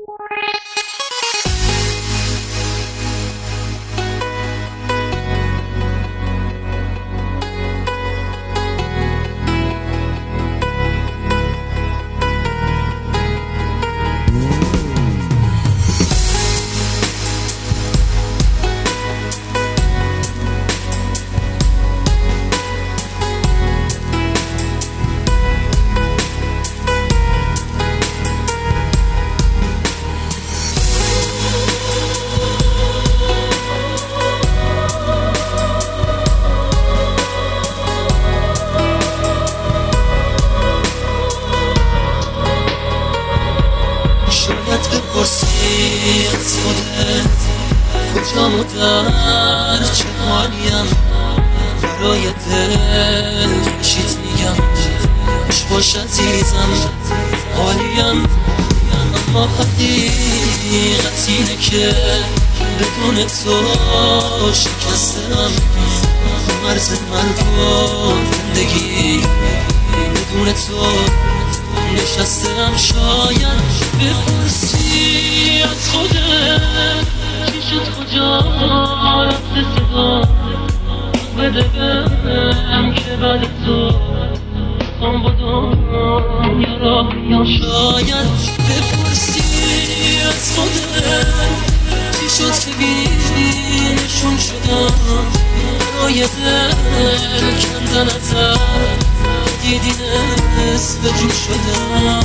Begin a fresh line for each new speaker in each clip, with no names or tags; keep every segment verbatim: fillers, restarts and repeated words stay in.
بپرسی از خودت کجام و در چه حالیم، برای دل خوشیت میگم خوش باش عزیزم حالیم. اما حقیقت اینه که بدون تو شکستم، مرز مرگ و زندگی بدون تو نشستم. شاید بپرسی از خودت چی شد کجا رفت صدا، بده بهم که بعد تو هم با دنیا را بیام. شاید بپرسی از خودت چی شد که بینشون شدم، برای دل کندن ازت دیدی نصف جو شدم.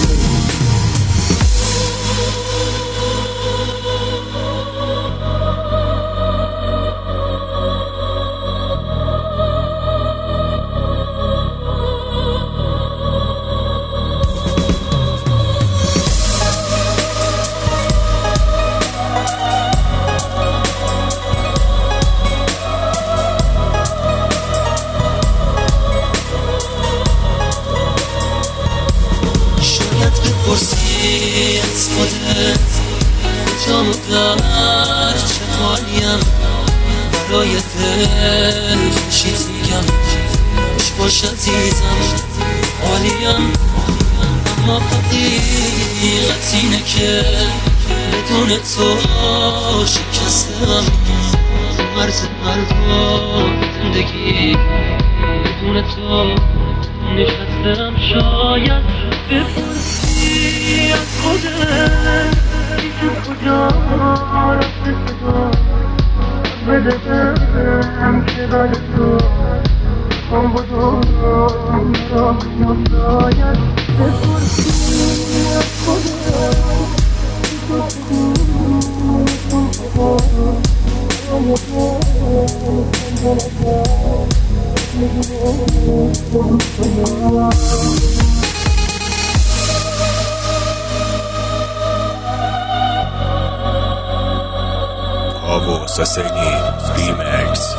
بپرسی از خودت کجام و در چه حالیم، برای دل خوشیت میگم خوش باش عزیزم حالیم. اما حقیقت اینه که بدون تو شکستم، مرز مرگ و زندگی بدون تو نشستم. شاید بپرسی از خودت چی شد کجا رفت صدا، بده بهم که بعد تو هم با دنیا بیام. شاید بپرسی از خودت چی شد
Abu Saseni Remix.